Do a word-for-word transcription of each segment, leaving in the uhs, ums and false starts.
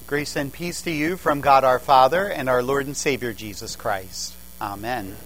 Grace and peace to you from God our Father and our Lord and Savior Jesus Christ. Amen.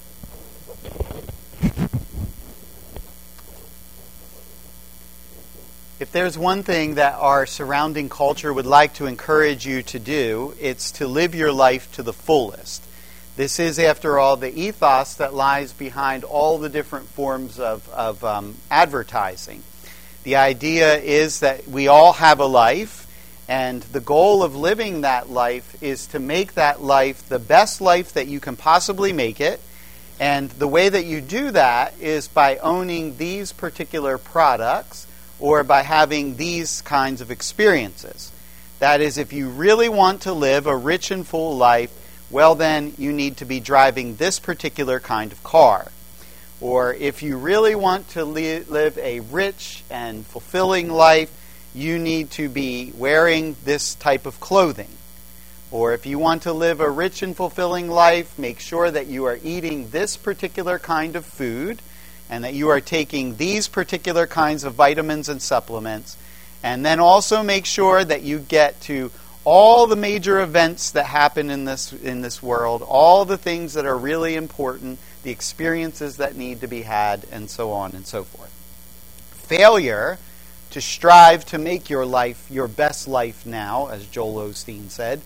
If there's one thing that our surrounding culture would like to encourage you to do, it's to live your life to the fullest. This is, after all, the ethos that lies behind all the different forms of, of um, advertising. The idea is that we all have a life, and the goal of living that life is to make that life the best life that you can possibly make it. And the way that you do that is by owning these particular products or by having these kinds of experiences. That is, if you really want to live a rich and full life, well then you need to be driving this particular kind of car. Or if you really want to li- live a rich and fulfilling life, you need to be wearing this type of clothing. Or if you want to live a rich and fulfilling life, make sure that you are eating this particular kind of food and that you are taking these particular kinds of vitamins and supplements. And then also make sure that you get to all the major events that happen in this in this world, all the things that are really important, the experiences that need to be had, and so on and so forth. Failure to strive to make your life your best life now, as Joel Osteen said,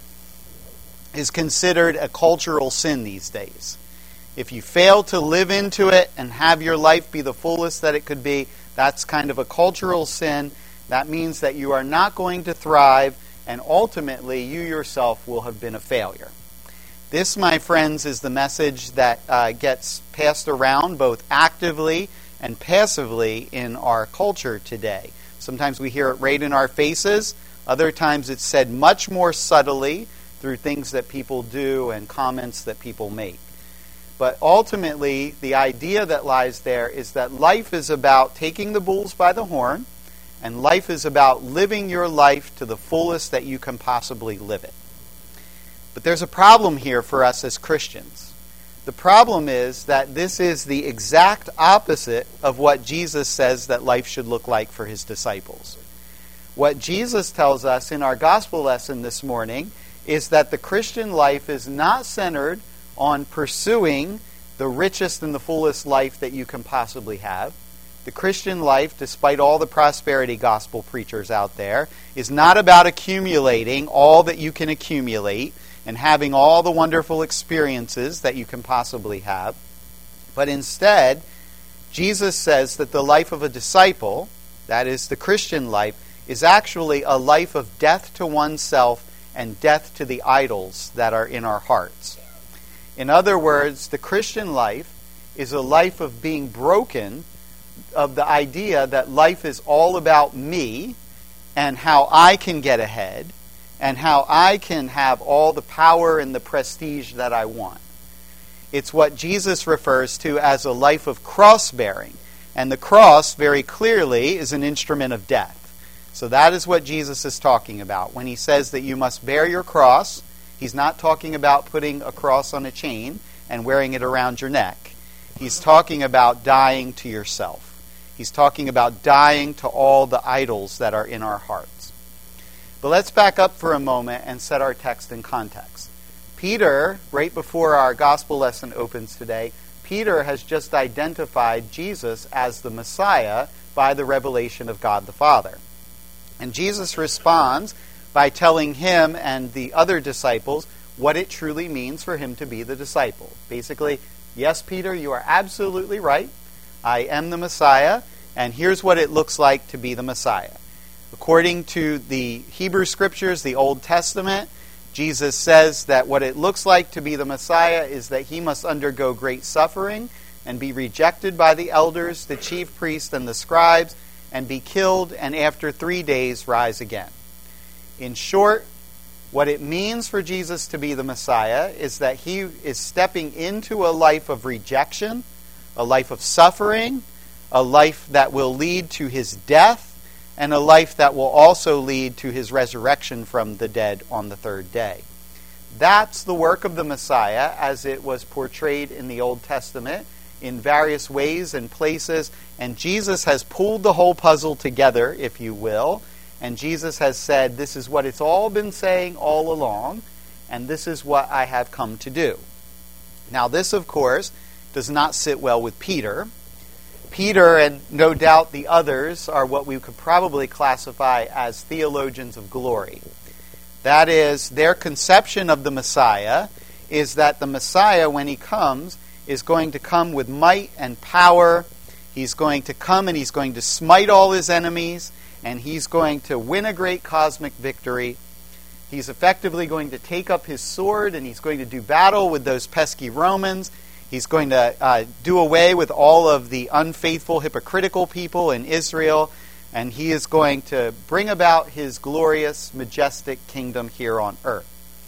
is considered a cultural sin these days. If you fail to live into it and have your life be the fullest that it could be, that's kind of a cultural sin. That means that you are not going to thrive, and ultimately you yourself will have been a failure. This, my friends, is the message that uh, gets passed around both actively and passively in our culture today. Sometimes we hear it right in our faces. Other times it's said much more subtly through things that people do and comments that people make. But ultimately, the idea that lies there is that life is about taking the bulls by the horn, and life is about living your life to the fullest that you can possibly live it. But there's a problem here for us as Christians. The problem is that this is the exact opposite of what Jesus says that life should look like for his disciples. What Jesus tells us in our gospel lesson this morning is that the Christian life is not centered on pursuing the richest and the fullest life that you can possibly have. The Christian life, despite all the prosperity gospel preachers out there, is not about accumulating all that you can accumulate and having all the wonderful experiences that you can possibly have. But instead, Jesus says that the life of a disciple, that is the Christian life, is actually a life of death to oneself and death to the idols that are in our hearts. In other words, the Christian life is a life of being broken of the idea that life is all about me and how I can get ahead and how I can have all the power and the prestige that I want. It's what Jesus refers to as a life of cross-bearing. And the cross, very clearly, is an instrument of death. So that is what Jesus is talking about. When he says that you must bear your cross, he's not talking about putting a cross on a chain and wearing it around your neck. He's talking about dying to yourself. He's talking about dying to all the idols that are in our hearts. But let's back up for a moment and set our text in context. Peter, right before our gospel lesson opens today, Peter has just identified Jesus as the Messiah by the revelation of God the Father. And Jesus responds by telling him and the other disciples what it truly means for him to be the disciple. Basically, yes, Peter, you are absolutely right. I am the Messiah, and here's what it looks like to be the Messiah. According to the Hebrew Scriptures, the Old Testament, Jesus says that what it looks like to be the Messiah is that he must undergo great suffering and be rejected by the elders, the chief priests, and the scribes, and be killed, and after three days rise again. In short, what it means for Jesus to be the Messiah is that he is stepping into a life of rejection, a life of suffering, a life that will lead to his death, and a life that will also lead to his resurrection from the dead on the third day. That's the work of the Messiah as it was portrayed in the Old Testament in various ways and places, and Jesus has pulled the whole puzzle together, if you will, And Jesus has said, this is what it's all been saying all along, and this is what I have come to do. Now this, of course, does not sit well with Peter. Peter, and no doubt the others, are what we could probably classify as theologians of glory. That is, their conception of the Messiah is that the Messiah, when he comes, is going to come with might and power. He's going to come and he's going to smite all his enemies, and he's going to win a great cosmic victory. He's effectively going to take up his sword and he's going to do battle with those pesky Romans. He's going to uh, do away with all of the unfaithful, hypocritical people in Israel, and he is going to bring about his glorious, majestic kingdom here on earth.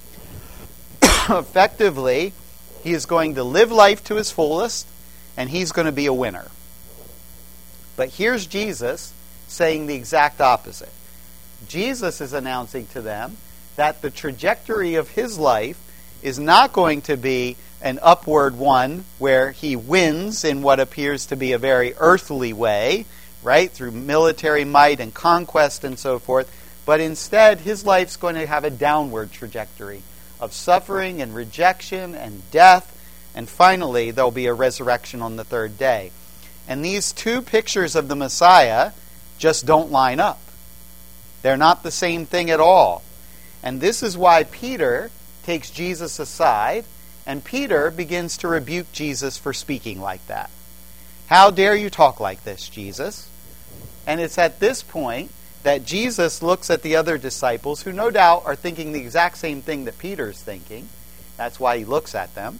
Effectively, he is going to live life to his fullest, and he's going to be a winner. But here's Jesus saying the exact opposite. Jesus is announcing to them that the trajectory of his life is not going to be an upward one where he wins in what appears to be a very earthly way, right, through military might and conquest and so forth, but instead his life's going to have a downward trajectory of suffering and rejection and death, and finally there'll be a resurrection on the third day. And these two pictures of the Messiah just don't line up. They're not the same thing at all. And this is why Peter takes Jesus aside, and Peter begins to rebuke Jesus for speaking like that. How dare you talk like this, Jesus? And it's at this point that Jesus looks at the other disciples, who no doubt are thinking the exact same thing that Peter's thinking. That's why he looks at them.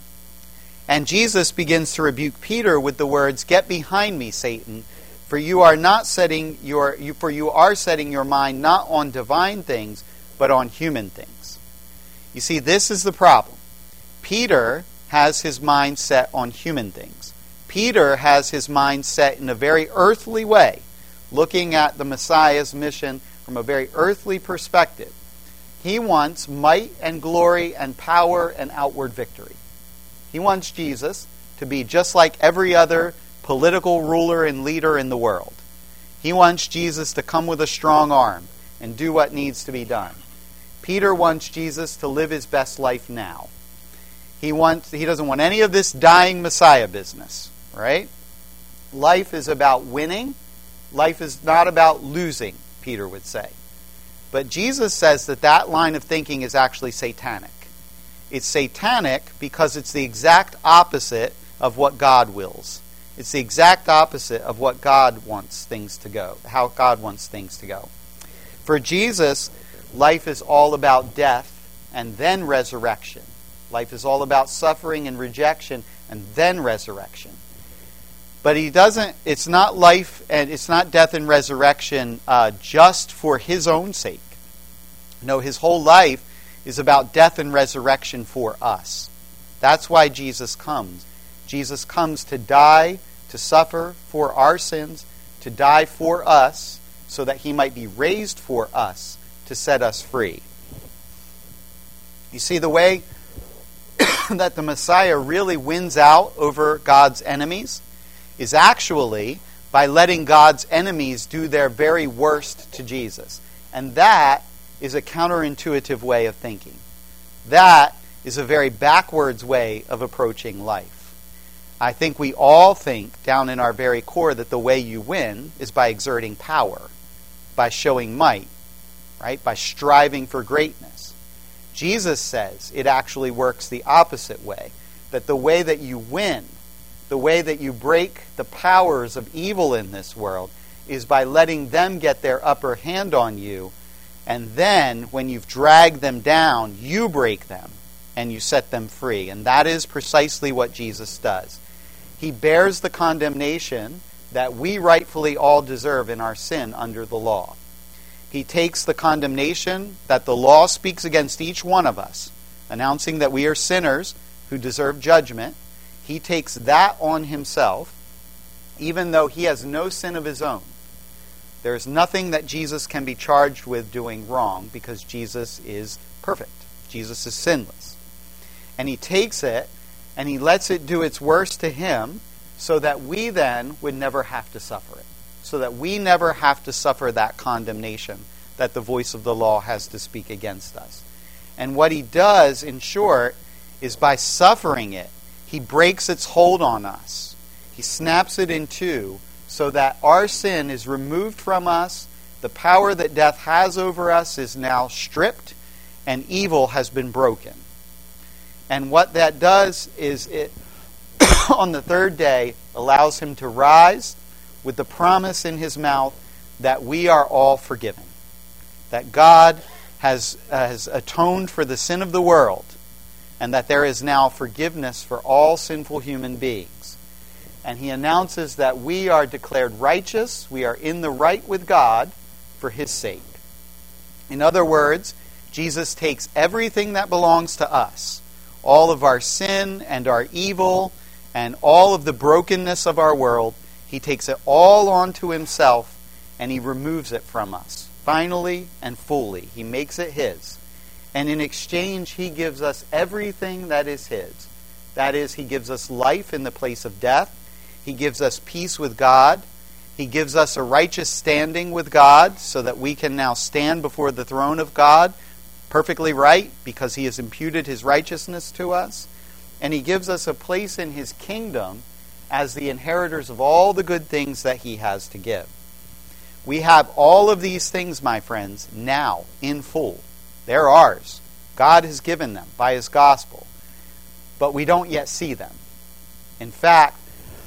And Jesus begins to rebuke Peter with the words, "Get behind me, Satan, for you are not setting your you, for you are setting your mind not on divine things, but on human things." You see, this is the problem. Peter has his mind set on human things. Peter has his mind set in a very earthly way, looking at the Messiah's mission from a very earthly perspective. He wants might and glory and power and outward victory. He wants Jesus to be just like every other political ruler and leader in the world. He wants Jesus to come with a strong arm and do what needs to be done. Peter wants Jesus to live his best life now. He wants he doesn't want any of this dying Messiah business, right? Life is about winning. Life is not about losing, Peter would say. But Jesus says that that line of thinking is actually satanic. It's satanic because it's the exact opposite of what God wills. It's the exact opposite of what God wants things to go, how God wants things to go. For Jesus, life is all about death and then resurrection. Life is all about suffering and rejection and then resurrection. But he doesn't, it's not life and it's not death and resurrection uh, just for his own sake. No, his whole life is about death and resurrection for us. That's why Jesus comes. Jesus comes to die, to suffer for our sins, to die for us, so that he might be raised for us to set us free. You see, the way that the Messiah really wins out over God's enemies is actually by letting God's enemies do their very worst to Jesus. And that is a counterintuitive way of thinking. That is a very backwards way of approaching life. I think we all think down in our very core that the way you win is by exerting power, by showing might, right? By striving for greatness. Jesus says it actually works the opposite way, that the way that you win, the way that you break the powers of evil in this world, is by letting them get their upper hand on you, and then when you've dragged them down, you break them and you set them free. And that is precisely what Jesus does. He bears the condemnation that we rightfully all deserve in our sin under the law. He takes the condemnation that the law speaks against each one of us, announcing that we are sinners who deserve judgment. He takes that on himself, even though he has no sin of his own. There is nothing that Jesus can be charged with doing wrong because Jesus is perfect. Jesus is sinless. And he takes it and he lets it do its worst to him so that we then would never have to suffer it. so that we never have to suffer that condemnation that the voice of the law has to speak against us. And what he does, in short, is by suffering it, he breaks its hold on us. He snaps it in two so that our sin is removed from us, the power that death has over us is now stripped, and evil has been broken. And what that does is it, on the third day, allows him to rise with the promise in his mouth that we are all forgiven. That God has, uh, has atoned for the sin of the world, and that there is now forgiveness for all sinful human beings. And he announces that we are declared righteous, we are in the right with God for his sake. In other words, Jesus takes everything that belongs to us, all of our sin and our evil and all of the brokenness of our world, he takes it all onto himself and he removes it from us. Finally and fully, he makes it his. And in exchange, he gives us everything that is his. That is, he gives us life in the place of death. He gives us peace with God. He gives us a righteous standing with God so that we can now stand before the throne of God perfectly right because he has imputed his righteousness to us. And he gives us a place in his kingdom as the inheritors of all the good things that he has to give. We have all of these things, my friends, now in full. They're ours. God has given them by his gospel. But we don't yet see them. In fact,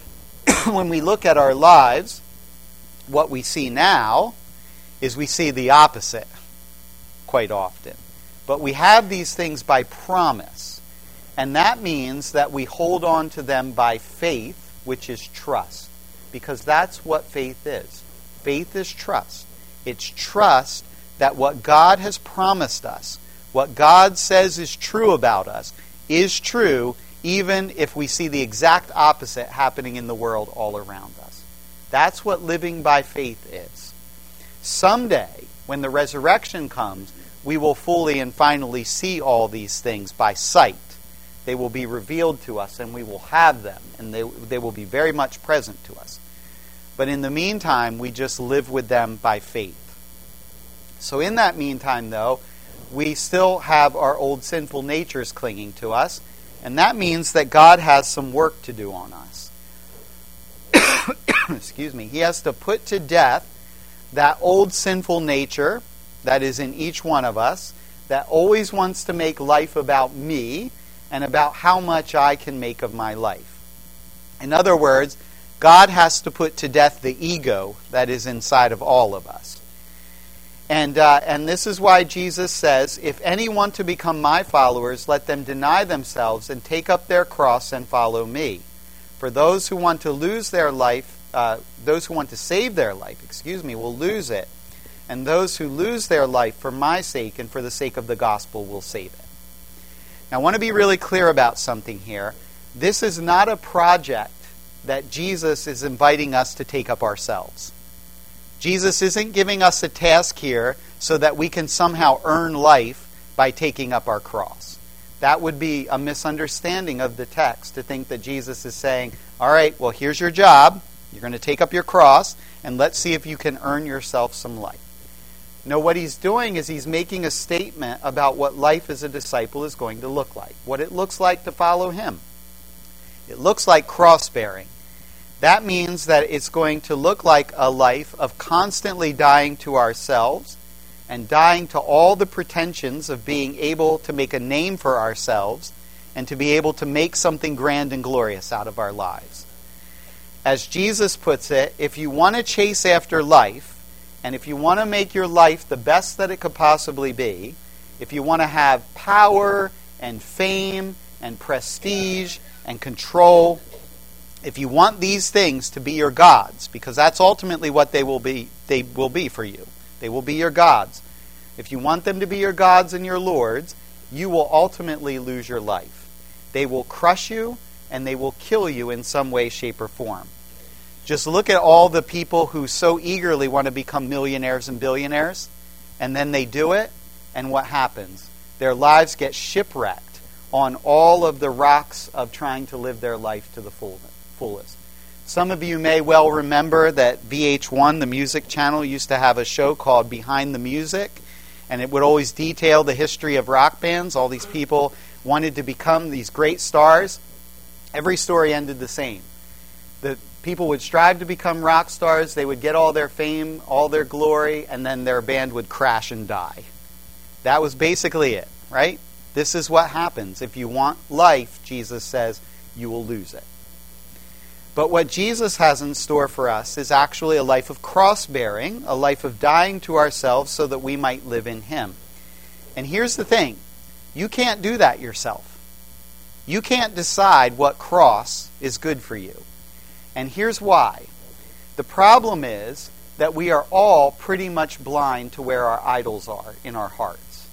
when we look at our lives, what we see now is we see the opposite quite often. But we have these things by promise. And that means that we hold on to them by faith, which is trust. Because that's what faith is. Faith is trust. It's trust that what God has promised us, what God says is true about us, is true even if we see the exact opposite happening in the world all around us. That's what living by faith is. Someday, when the resurrection comes, we will fully and finally see all these things by sight. They will be revealed to us and we will have them, and they, they will be very much present to us. But in the meantime, we just live with them by faith. So in that meantime, though, we still have our old sinful natures clinging to us, and that means that God has some work to do on us. Excuse me. He has to put to death that old sinful nature that is in each one of us that always wants to make life about me and about how much I can make of my life. In other words, God has to put to death the ego that is inside of all of us. And uh, and this is why Jesus says, if any want to become my followers, let them deny themselves and take up their cross and follow me. For those who want to lose their life, uh, those who want to save their life, excuse me, will lose it. And those who lose their life for my sake and for the sake of the gospel will save it. Now I want to be really clear about something here. This is not a project that Jesus is inviting us to take up ourselves. Jesus isn't giving us a task here so that we can somehow earn life by taking up our cross. That would be a misunderstanding of the text to think that Jesus is saying, all right, well, here's your job. You're going to take up your cross, and let's see if you can earn yourself some life. No, what he's doing is he's making a statement about what life as a disciple is going to look like, what it looks like to follow him. It looks like cross-bearing. That means that it's going to look like a life of constantly dying to ourselves and dying to all the pretensions of being able to make a name for ourselves and to be able to make something grand and glorious out of our lives. As Jesus puts it, if you want to chase after life, and if you want to make your life the best that it could possibly be, if you want to have power and fame and prestige and control, if you want these things to be your gods, because that's ultimately what they will be, they will be for you. They will be your gods. If you want them to be your gods and your lords, you will ultimately lose your life. They will crush you and they will kill you in some way, shape, or form. Just look at all the people who so eagerly want to become millionaires and billionaires, and then they do it, and what happens? Their lives get shipwrecked on all of the rocks of trying to live their life to the fullest. Some of you may well remember that V H one, the music channel, used to have a show called Behind the Music, and it would always detail the history of rock bands. All these people wanted to become these great stars. Every story ended the same. The people would strive to become rock stars, they would get all their fame, all their glory, and then their band would crash and die. That was basically it, right? This is what happens. If you want life, Jesus says, you will lose it. But what Jesus has in store for us is actually a life of cross-bearing, a life of dying to ourselves so that we might live in Him. And here's the thing. You can't do that yourself. You can't decide what cross is good for you. And here's why. The problem is that we are all pretty much blind to where our idols are in our hearts.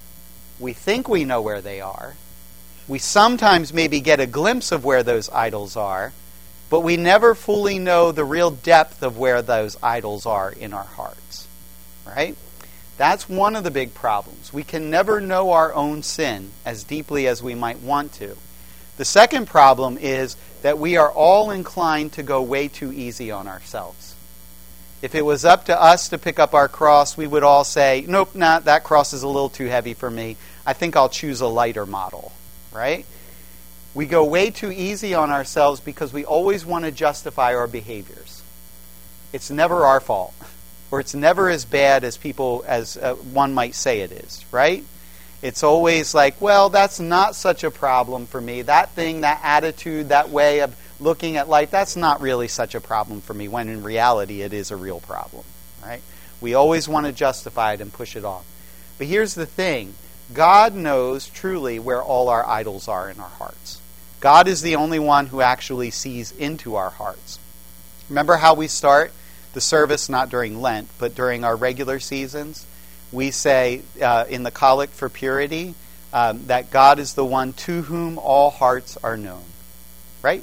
We think we know where they are. We sometimes maybe get a glimpse of where those idols are, but we never fully know the real depth of where those idols are in our hearts. Right? That's one of the big problems. We can never know our own sin as deeply as we might want to. The second problem is that we are all inclined to go way too easy on ourselves. If it was up to us to pick up our cross, we would all say, nope, nah, that cross is a little too heavy for me. I think I'll choose a lighter model. Right? We go way too easy on ourselves because we always want to justify our behaviors. It's never our fault. Or it's never as bad as people, as uh, one might say it is, right? It's always like, well, that's not such a problem for me. That thing, that attitude, that way of looking at life, that's not really such a problem for me, when in reality it is a real problem, right? We always want to justify it and push it off. But here's the thing. God knows truly where all our idols are in our hearts. God is the only one who actually sees into our hearts. Remember how we start the service, not during Lent, but during our regular seasons? We say uh, in the Collect for Purity um, that God is the one to whom all hearts are known. Right?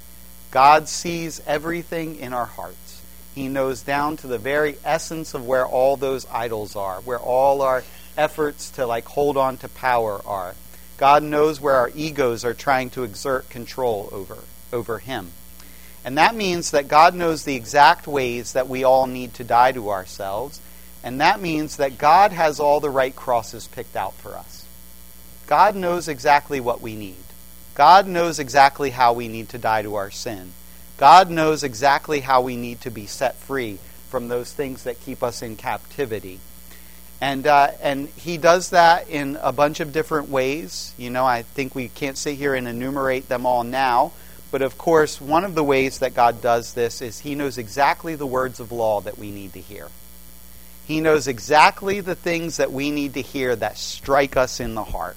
God sees everything in our hearts. He knows down to the very essence of where all those idols are, where all our efforts to like hold on to power are. God knows where our egos are trying to exert control over, over Him. And that means that God knows the exact ways that we all need to die to ourselves. And that means that God has all the right crosses picked out for us. God knows exactly what we need. God knows exactly how we need to die to our sin. God knows exactly how we need to be set free from those things that keep us in captivity. And uh, and He does that in a bunch of different ways. You know, I think we can't sit here and enumerate them all now. But of course, one of the ways that God does this is He knows exactly the words of law that we need to hear. He knows exactly the things that we need to hear that strike us in the heart.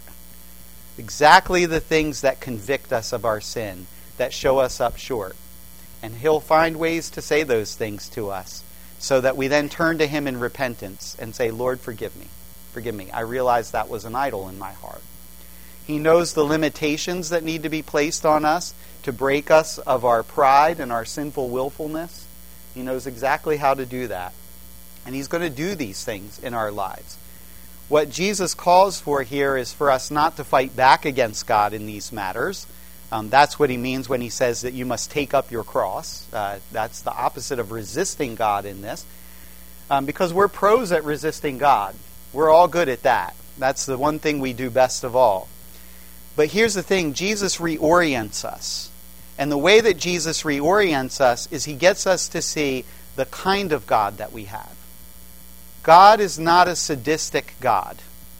Exactly the things that convict us of our sin, that show us up short. And He'll find ways to say those things to us, so that we then turn to Him in repentance and say, Lord, forgive me. Forgive me. I realize that was an idol in my heart. He knows the limitations that need to be placed on us to break us of our pride and our sinful willfulness. He knows exactly how to do that. And He's going to do these things in our lives. What Jesus calls for here is for us not to fight back against God in these matters. Um, that's what He means when He says that you must take up your cross. Uh, that's the opposite of resisting God in this. Um, because we're pros at resisting God. We're all good at that. That's the one thing we do best of all. But here's the thing. Jesus reorients us. And the way that Jesus reorients us is He gets us to see the kind of God that we have. God is not a sadistic God.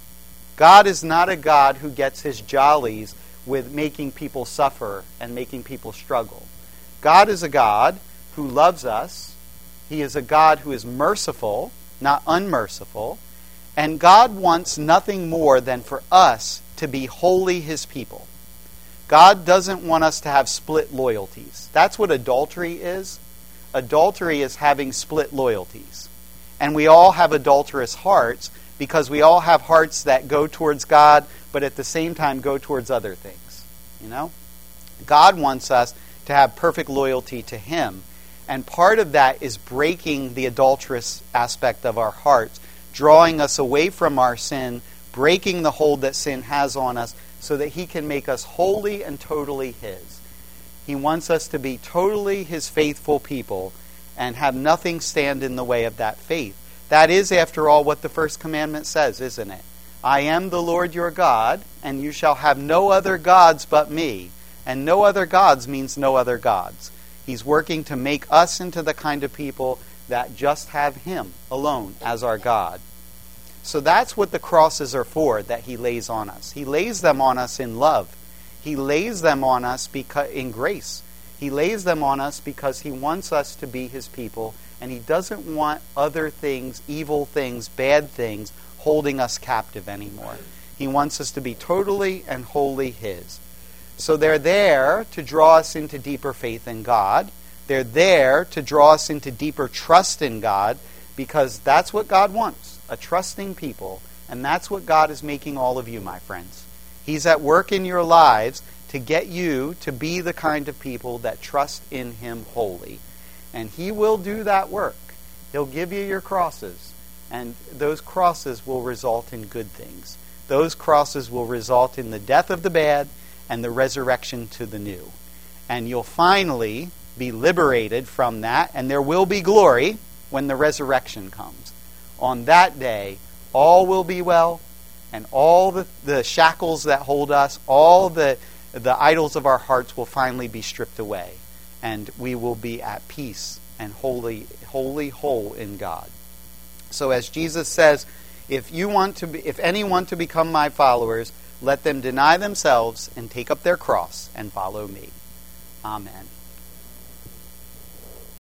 God is not a God who gets His jollies with making people suffer and making people struggle. God is a God who loves us. He is a God who is merciful, not unmerciful. And God wants nothing more than for us to be wholly His people. God doesn't want us to have split loyalties. That's what adultery is. Adultery is having split loyalties. And we all have adulterous hearts because we all have hearts that go towards God, but at the same time go towards other things. You know? God wants us to have perfect loyalty to Him. And part of that is breaking the adulterous aspect of our hearts, drawing us away from our sin, breaking the hold that sin has on us, so that He can make us wholly and totally His. He wants us to be totally His faithful people and have nothing stand in the way of that faith. That is, after all, what the first commandment says, isn't it? I am the Lord your God, and you shall have no other gods but me. And no other gods means no other gods. He's working to make us into the kind of people that just have Him alone as our God. So that's what the crosses are for, that He lays on us. He lays them on us in love. He lays them on us because in grace. He lays them on us because He wants us to be His people, and He doesn't want other things, evil things, bad things, holding us captive anymore. He wants us to be totally and wholly His. So they're there to draw us into deeper faith in God. They're there to draw us into deeper trust in God, because that's what God wants, a trusting people. And that's what God is making all of you, my friends. He's at work in your lives to get you to be the kind of people that trust in Him wholly. And He will do that work. He'll give you your crosses, and those crosses will result in good things. Those crosses will result in the death of the bad and the resurrection to the new. And you'll finally be liberated from that, and there will be glory when the resurrection comes. On that day, all will be well, and all the, the shackles that hold us, all the, the idols of our hearts will finally be stripped away, and we will be at peace and wholly, wholly whole in God. So as Jesus says, if you want to be, if any want to become my followers, let them deny themselves and take up their cross and follow me. Amen.